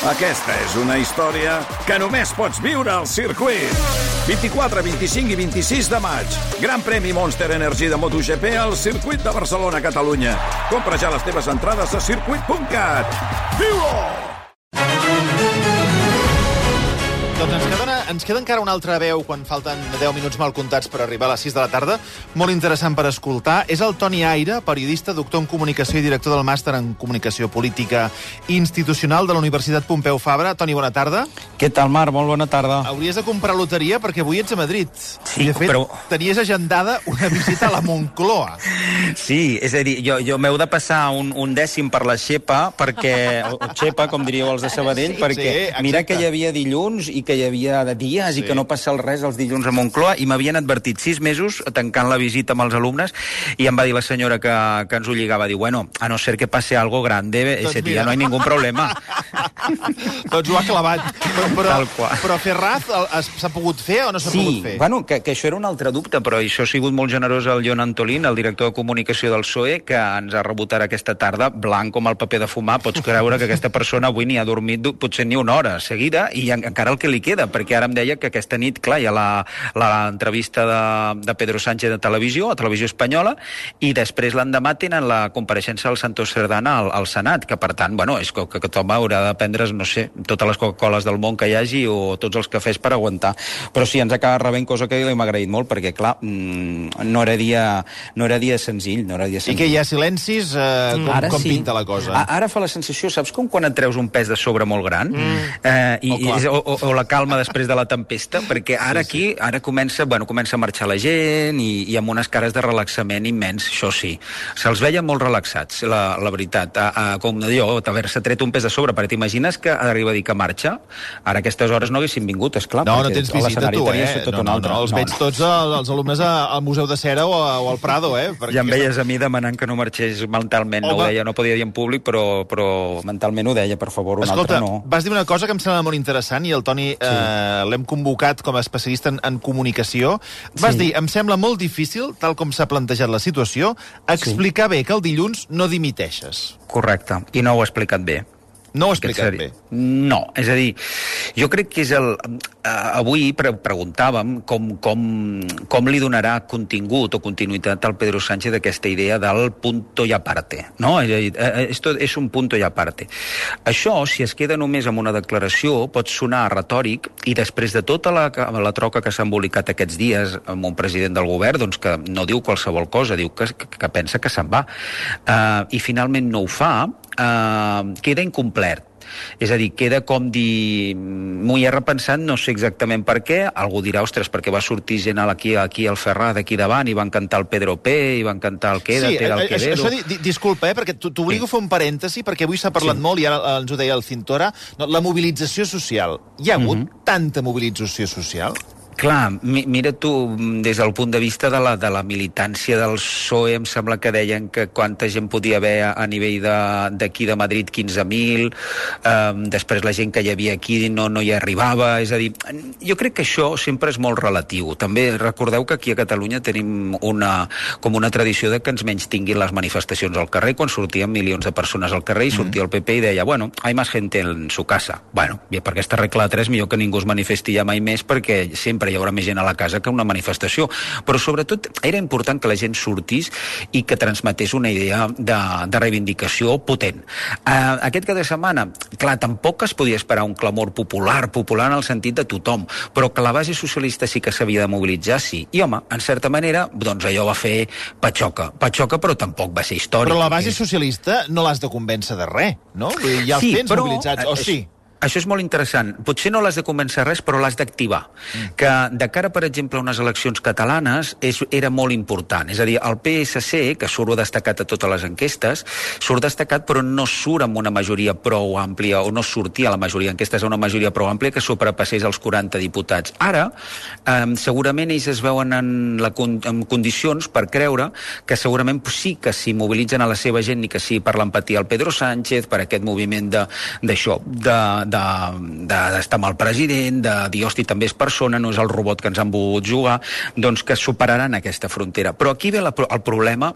Aquesta és una història que només pots viure al circuit. 24, 25 i 26 de maig. Gran premi Monster Energy de MotoGP al circuit de Barcelona, Catalunya. Compra ja les teves entrades a circuit.cat. Viu-ho! Doncs ens queda encara una altra veu quan falten 10 minuts mal comptats per arribar a les 6 de la tarda. Molt interessant per escoltar. És el Toni Aire, periodista, doctor en comunicació i director del màster en comunicació política institucional de la Universitat Pompeu Fabra. Toni, bona tarda. Què tal, Marc? Molt bona tarda. Hauries de comprar loteria perquè avui ets a Madrid. Sí, I, de fet, però... tenies agendada una visita a la Moncloa. Sí, és a dir, jo m'heu de passar un dècim per la xepa, perquè, o xepa, com diríeu els de Sabadell, perquè mira que hi havia dilluns i que hi havia dies i que no passa res els dilluns a Moncloa, i m'havien advertit 6 mesos tancant la visita amb els alumnes, i em va dir la senyora que ens ho lligava, diu, bueno, a no ser que passe algo grande, ese día no hay ningún problema. Doncs ho ha clavat. Però Ferraz s'ha pogut fer o no s'ha pogut fer? Sí, bueno, que això era un altre dubte, però això ha sigut molt generós el Jon Antolín, el director de comunicació del PSOE, que ens ha rebut ara aquesta tarda, blanc com el paper de fumar. Pots creure que aquesta persona avui ni ha dormit potser ni una hora seguida, i encara el que li queda, perquè ara em deia que aquesta nit, clar, hi ha l'entrevista de Pedro Sánchez a Televisió Espanyola, i després l'endemà tenen la compareixença del Santos Cerdana al Senat, que per tant, bueno, és que tothom haurà de prendre's, no sé, totes les Coca-Coles del món que hi hagi o tots els cafès per aguantar. Però sí, ens acaba rebent, cosa que li hem agraït molt, perquè, clar, no era dia senzill, I que hi ha silencis, com pinta la cosa? Ara fa la sensació, saps com quan et treus un pes de sobre molt gran? O la calma després de la tempesta, perquè ara ara comença a marxar la gent i amb unes cares de relaxament immens, això sí. Se'ls veia molt relaxats, la veritat. Com diu, haver-se tret un pes de sobre, perquè t'imagines que arriba a dir que marxa? Ara a aquestes hores no haguessin vingut, esclar. No tens visita tu, No, els veig tots els alumnes al Museu de Cera o al Prado, Ja em veies a mi demanant que no marxés mentalment, no ho deia, no podia dir en públic, però mentalment ho deia, per favor, un altre no. Escolta, vas dir una cosa que em sembla molt interessant, i el Toni l'hem convocat com a especialista en comunicació. Vas dir, em sembla molt difícil, tal com s'ha plantejat la situació, explicar bé que el dilluns no dimiteixes. Correcte, i no ho he explicat bé. No ho he explicat bé. No, és a dir, jo crec que és avui preguntàvem com li donarà contingut o continuïtat al Pedro Sánchez d'aquesta idea del punto y aparte, no? És a dir, esto és un punto y aparte. Això, si es queda només amb una declaració, pot sonar retòric, i després de tota la troca que s'ha embolicat aquests dies amb un president del govern, doncs que no diu qualsevol cosa, diu que pensa que se'n va. I finalment no ho fa, queda incomplert. És a dir, queda com dir, m'ho he repensat, no sé exactament per què, algú dirà, ostres, perquè va sortir gent aquí al Ferraz d'aquí davant i van cantar el Pedro P, i van cantar el Quédate, el Quedero. Disculpa, perquè t'obligo a fer un parèntesi, perquè avui s'ha parlat molt, i ara ens ho deia el Cintora, la mobilització social. Hi ha hagut tanta mobilització social? Clar, mira tu, des del punt de vista de la militància del PSOE, em sembla que deien que quanta gent podia haver a nivell d'aquí de Madrid, 15.000, després la gent que hi havia aquí no hi arribava, és a dir, jo crec que això sempre és molt relatiu. També recordeu que aquí a Catalunya tenim com una tradició de que ens menys tinguin les manifestacions al carrer, quan sortien milions de persones al carrer i sortia el PP i deia, bueno, hay más gente en su casa. Bueno, per aquesta regla de 3 millor que ningú es manifesti ja mai més, perquè sempre hi haurà més gent a la casa que una manifestació. Però sobretot era important que la gent sortís i que transmetés una idea de reivindicació potent. Aquest cap de setmana, clar, tampoc es podia esperar un clamor popular en el sentit de tothom, però que la base socialista sí que s'havia de mobilitzar, sí. I home, en certa manera, doncs allò va fer patxoca, però tampoc va ser històric. Però la base socialista no l'has de convèncer de res, no? Ja els tens mobilitzats, o sí? Això és molt interessant. Potser no l'has de convèncer res, però l'has d'activar. Que de cara, per exemple, a unes eleccions catalanes era molt important. És a dir, el PSC, que surt destacat a totes les enquestes, surt destacat però no surt amb una majoria prou àmplia, o no sortia a la majoria d'enquestes a una majoria prou àmplia que sobrepassés els 40 diputats. Ara, segurament ells es veuen en condicions per creure que segurament sí que s'hi mobilitzen a la seva gent i que sí per l'empatia al Pedro Sánchez, per aquest moviment d'això, de d'estar amb el president, de dir, hosti, també és persona, no és el robot que ens han volgut jugar, doncs que superaran aquesta frontera. Però aquí ve el problema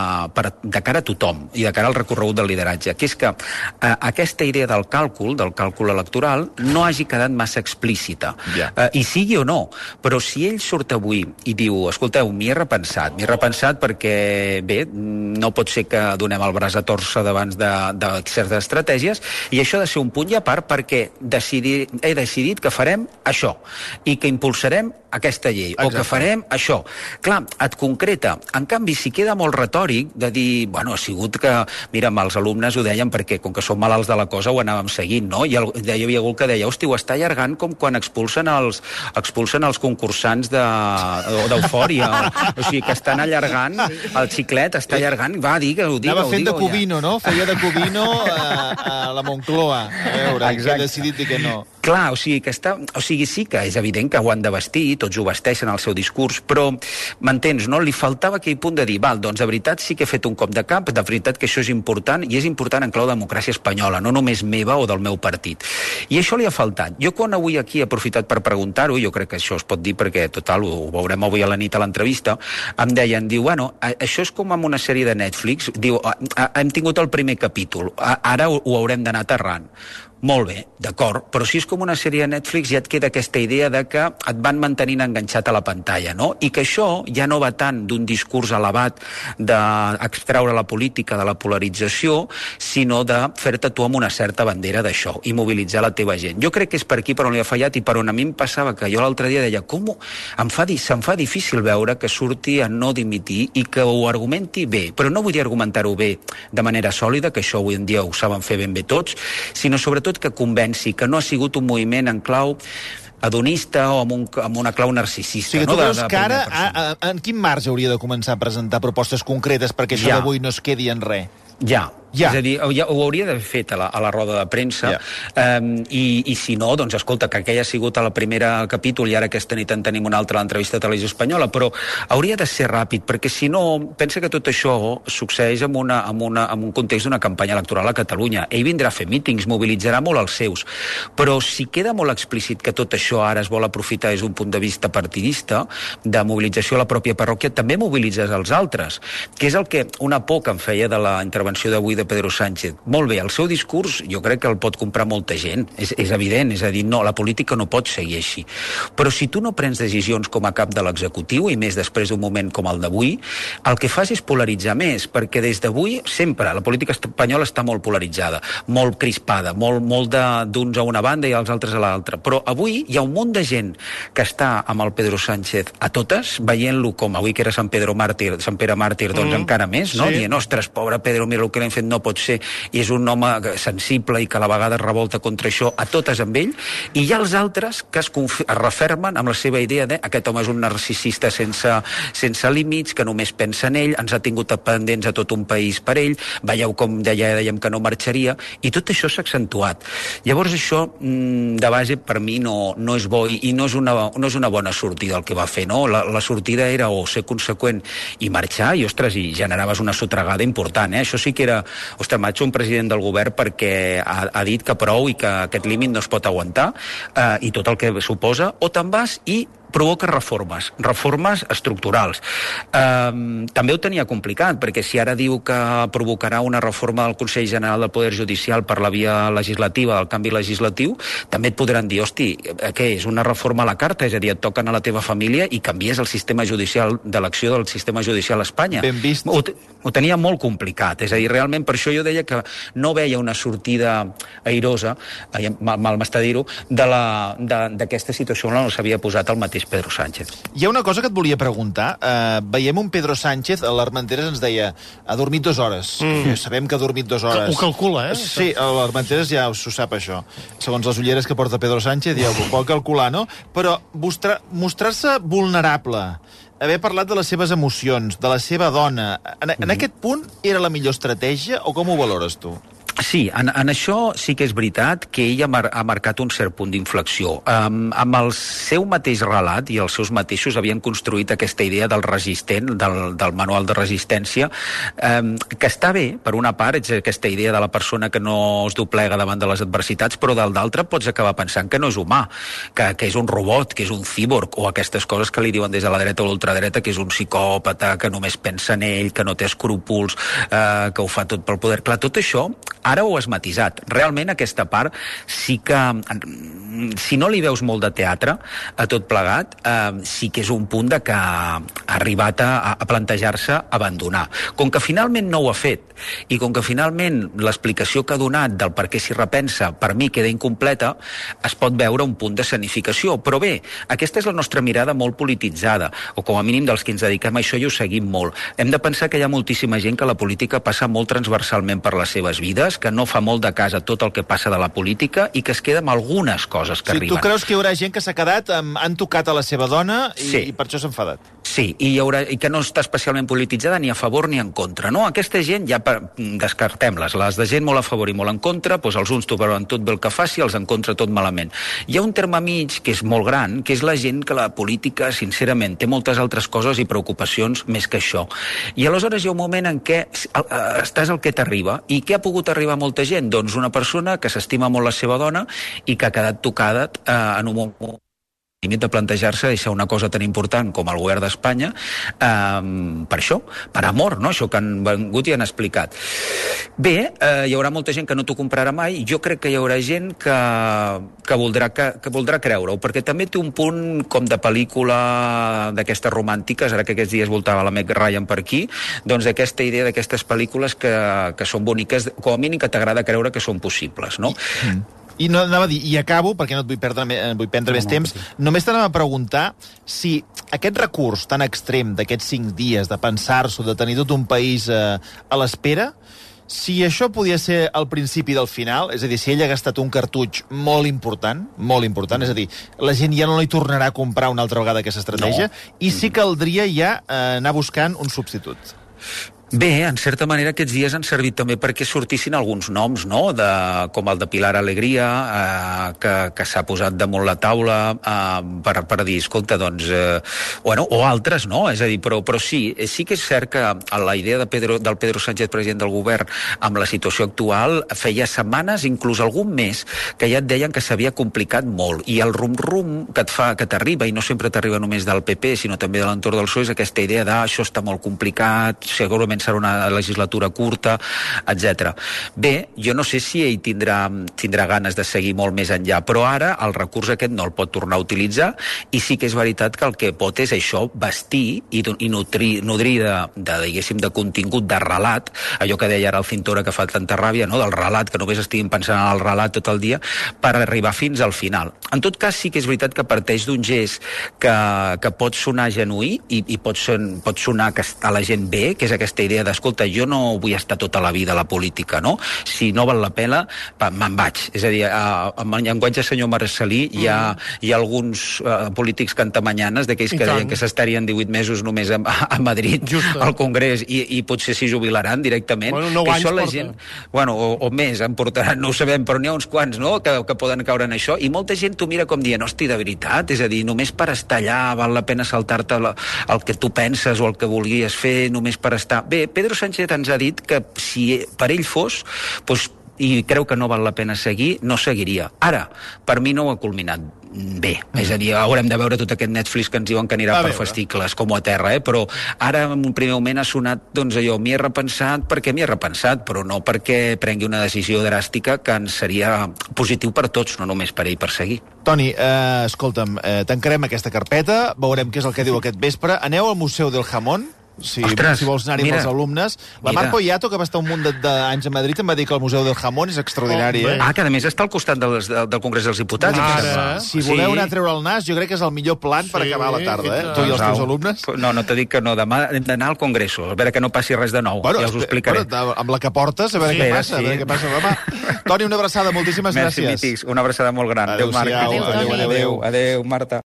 de cara a tothom i de cara al recorregut del lideratge, que és que aquesta idea del càlcul electoral, no hagi quedat massa explícita. I sigui o no, però si ell surt avui i diu, escolteu, m'hi he repensat perquè, bé, no pot ser que donem el braç a torça davant de certes estratègies, i això ha de ser un punt i a part perquè he decidit que farem això i que impulsarem aquesta llei, o que farem això. Clar, et concreta. En canvi, si queda molt retòric de dir, bueno, ha sigut que, mira, els alumnes ho deien perquè, com que som malalts de la cosa, ho anàvem seguint, no? I hi havia algú que deia, hosti, ho està allargant com quan expulsen els concursants d'Eufòria. O sigui, que estan allargant, el xiclet està allargant, va, digue-ho. Anava fent de Covino, no? Feia de Covino a la Moncloa. A veure, que ha decidit dir que no. Clar, o sigui, sí que és evident que ho han de vestir, tots ho vesteixen al seu discurs, però m'entens, no? Li faltava aquell punt de dir, val, doncs de veritat sí que he fet un cop de cap, de veritat que això és important, i és important en clau de democràcia espanyola, no només meva o del meu partit. I això li ha faltat. Jo quan avui aquí he aprofitat per preguntar-ho, jo crec que això es pot dir perquè, total, ho veurem avui a la nit a l'entrevista, em deien, diu, bueno, això és com amb una sèrie de Netflix, diu, hem tingut el primer capítol, ara ho haurem d'anar aterrant. Molt bé, d'acord, però si és com una sèrie de Netflix ja et queda aquesta idea de que et van mantenint enganxat a la pantalla, no? I que això ja no va tant d'un discurs elevat d'extreure la política de la polarització, sinó de fer-te tu amb una certa bandera d'això i mobilitzar la teva gent. Jo crec que és per aquí per on li ha fallat i per on a mi em passava que jo l'altre dia deia, com se'm fa difícil veure que surti a no dimitir i que ho argumenti bé, però no vull dir argumentar-ho bé de manera sòlida, que això avui en dia ho saben fer ben bé tots, sinó sobretot que convenci que no ha sigut un moviment en clau hedonista o amb una clau narcisista. O sigui, tu creus que ara, en quin marge hauria de començar a presentar propostes concretes perquè això d'avui no es quedi en res? Ja. És a dir, ho hauria d'haver fet a la roda de premsa, i si no, doncs escolta, que aquella ha sigut el primer capítol i ara aquesta nit en tenim una altra a l'entrevista de Televisió Espanyola, però hauria de ser ràpid, perquè si no, pensa que tot això succeeix en un context d'una campanya electoral a Catalunya. Ell vindrà a fer mítings, mobilitzarà molt els seus, però si queda molt explícit que tot això ara es vol aprofitar des d'un punt de vista partidista, de mobilització a la pròpia parròquia, també mobilitzes els altres, que és el que una por que em feia de la intervenció d'avui de Pedro Sánchez. Molt bé, el seu discurs jo crec que el pot comprar molta gent, és evident, és a dir, no, la política no pot seguir així. Però si tu no prens decisions com a cap de l'executiu, i més després d'un moment com el d'avui, el que fas és polaritzar més, perquè des d'avui sempre la política espanyola està molt polaritzada, molt crispada, molt d'uns a una banda i els altres a l'altra. Però avui hi ha un munt de gent que està amb el Pedro Sánchez a totes, veient-lo com avui que era Sant Pere Màrtir, doncs encara més, no? Dient, ostres, pobre Pedro, mira el que l'hem fet, no pot ser, i és un home sensible i que a la vegada es revolta contra això, a totes amb ell, i hi ha els altres que es refermen amb la seva idea de aquest home és un narcisista sense límits, que només pensa en ell, ens ha tingut pendents a tot un país per ell, veieu com dèiem que no marxaria, i tot això s'ha accentuat. Llavors això, de base, per mi no és bo i no és una bona sortida el que va fer, no? La sortida era o ser conseqüent i marxar, i ostres, i generaves una sotregada important, Això sí que era, ostres, Macho, un president del govern perquè ha dit que prou i que aquest límit no es pot aguantar, i tot el que suposa, o te'n vas i provoca reformes estructurals. També ho tenia complicat, perquè si ara diu que provocarà una reforma del Consell General del Poder Judicial per la via legislativa, del canvi legislatiu, també et podran dir, hosti, què és? Una reforma a la carta? És a dir, et toquen a la teva família i canvies el sistema judicial, d'elecció del sistema judicial a Espanya. Ben vist. Ho tenia molt complicat. És a dir, realment, per això jo deia que no veia una sortida airosa, mal m'està dir-ho, d'aquesta situació on s'havia posat el mateix Pedro Sánchez. Hi ha una cosa que et volia preguntar. Veiem un Pedro Sánchez, a l'Armenteres ens deia, ha dormit 2 hores. Sabem que ha dormit 2 hores. Ho calcula, Sí, a l'Armenteres ja s'ho sap, això. Segons les ulleres que porta Pedro Sánchez, ja ho pot calcular, no? Però mostrar-se vulnerable, haver parlat de les seves emocions, de la seva dona, en aquest punt era la millor estratègia o com ho valores tu? Sí, en això sí que és veritat que ell ha marcat un cert punt d'inflexió. Amb el seu mateix relat i els seus mateixos havien construït aquesta idea del resistent, del manual de resistència, que està bé, per una part, és aquesta idea de la persona que no es doblega davant de les adversitats, però d'altra pots acabar pensant que no és humà, que és un robot, que és un cíborg, o aquestes coses que li diuen des de la dreta o l'ultradreta, que és un psicòpata, que només pensa en ell, que no té escrúpols, que ho fa tot pel poder. Clar, tot això ara ho has matisat. Realment aquesta part sí que, si no li veus molt de teatre a tot plegat, sí que és un punt de que ha arribat a plantejar-se abandonar. Com que finalment no ho ha fet, i com que finalment l'explicació que ha donat del per què s'hi repensa, per mi queda incompleta, es pot veure un punt de escenificació. Però bé, aquesta és la nostra mirada molt polititzada, o com a mínim dels que ens dediquem a això i ho seguim molt. Hem de pensar que hi ha moltíssima gent que la política passa molt transversalment per les seves vides, que no fa molt de cas a tot el que passa de la política i que es queda amb algunes coses que arriben. Tu creus que hi haurà gent que s'ha quedat, han tocat a la seva dona i per això s'ha enfadat? Sí, i que no està especialment polititzada ni a favor ni en contra, no? Aquesta gent ja descartem-les, les de gent molt a favor i molt en contra, doncs els uns trobaran tot bé el que faci, els en contra tot malament. Hi ha un terme mig que és molt gran, que és la gent que la política, sincerament, té moltes altres coses i preocupacions més que això. I aleshores hi ha un moment en què estàs el que t'arriba. I què ha pogut arribar molta gent? Doncs una persona que s'estima molt la seva dona i que ha quedat tocada en un moment límit de plantejar-se deixar una cosa tan important com el govern d'Espanya per això, per amor, no? Això que han vengut i han explicat. Bé, hi haurà molta gent que no t'ho comprarà mai. Jo crec que hi haurà gent que voldrà creure-ho, perquè també té un punt com de pel·lícula d'aquestes romàntiques, ara que aquests dies voltava la Meg Ryan per aquí, doncs aquesta idea d'aquestes pel·lícules que són boniques, com a mínim que t'agrada creure que són possibles, no? I no, anava a dir, i acabo, perquè no et vull prendre més temps, només t'anava a preguntar si aquest recurs tan extrem d'aquests 5 dies, de pensar-s'ho, de tenir tot un país a l'espera, si això podia ser el principi del final, és a dir, si ell ha gastat un cartutx molt important, és a dir, la gent ja no li tornarà a comprar una altra vegada aquesta estratègia, i sí caldria ja anar buscant un substitut. Bé, en certa manera aquests dies han servit també perquè sortissin alguns noms, no? Com el de Pilar Alegria, que s'ha posat damunt la taula per dir, escolta, doncs... o altres, no? És a dir, però sí que és cert que la idea del Pedro Sánchez, president del govern, amb la situació actual, feia setmanes, inclús algun mes, que ja et deien que s'havia complicat molt. I el rum-rum que t'arriba, i no sempre t'arriba només del PP, sinó també de l'entorn del PSOE, és aquesta idea de això està molt complicat, segurament serà una legislatura curta, etc. Bé, jo no sé si ell tindrà ganes de seguir molt més enllà, però ara el recurs aquest no el pot tornar a utilitzar, i sí que és veritat que el que pot és això, vestir i nodrir diguéssim, de contingut, de relat, allò que deia ara el Cintora que fa tanta ràbia, no? Del relat, que només estiguin pensant en el relat tot el dia, per arribar fins al final. En tot cas, sí que és veritat que parteix d'un gest que pot sonar genuí i pot sonar a la gent bé, que és aquesta idea d'escolta, jo no vull estar tota la vida a la política, no? Si no val la pena, me'n vaig. És a dir, amb el llenguatge senyor Marcelí hi ha alguns polítics cantamanyanes d'aquells que deien que s'estarien 18 mesos només a Madrid, al Congrés, i potser s'hi jubilaran directament. Bueno, 9 anys porta. Gent, bueno, o més, en portaran, no ho sabem, però n'hi ha uns quants, no?, que poden caure en això, i molta gent t'ho mira com dient, hosti, de veritat, és a dir, només per estar allà val la pena saltar-te el que tu penses o el que volies fer, només per estar... Bé, Pedro Sánchez ens ha dit que si per ell fos, doncs, i creu que no val la pena seguir, no seguiria. Ara, per mi no ho ha culminat bé. És a dir, haurem de veure tot aquest Netflix que ens diuen que anirà per fascicles com a terra, però ara en un primer moment ha sonat, doncs allò, m'hi he repensat perquè m'hi he repensat, però no perquè prengui una decisió dràstica que ens seria positiu per tots, no només per ell per seguir. Toni, escolta'm, tancarem aquesta carpeta, veurem què és el que diu aquest vespre. Aneu al Museu del Jamón, si vols anar-hi amb els alumnes. La Mar Poyato, que va estar un munt d'anys a Madrid, em va dir que el Museu del Jamón és extraordinari. Que a més està al costat del Congrés dels Diputats. Si voleu anar a treure el nas, jo crec que és el millor plan per acabar la tarda, tu i els teus alumnes. No t'he dit que no, demà hem d'anar al Congresso, a veure que no passi res de nou, ja us ho explicaré. Amb la que portes, a veure què passa, demà. Toni, una abraçada, moltíssimes gràcies. Merci, mítics, una abraçada molt gran. Adéu, Marc. Adéu, Marta.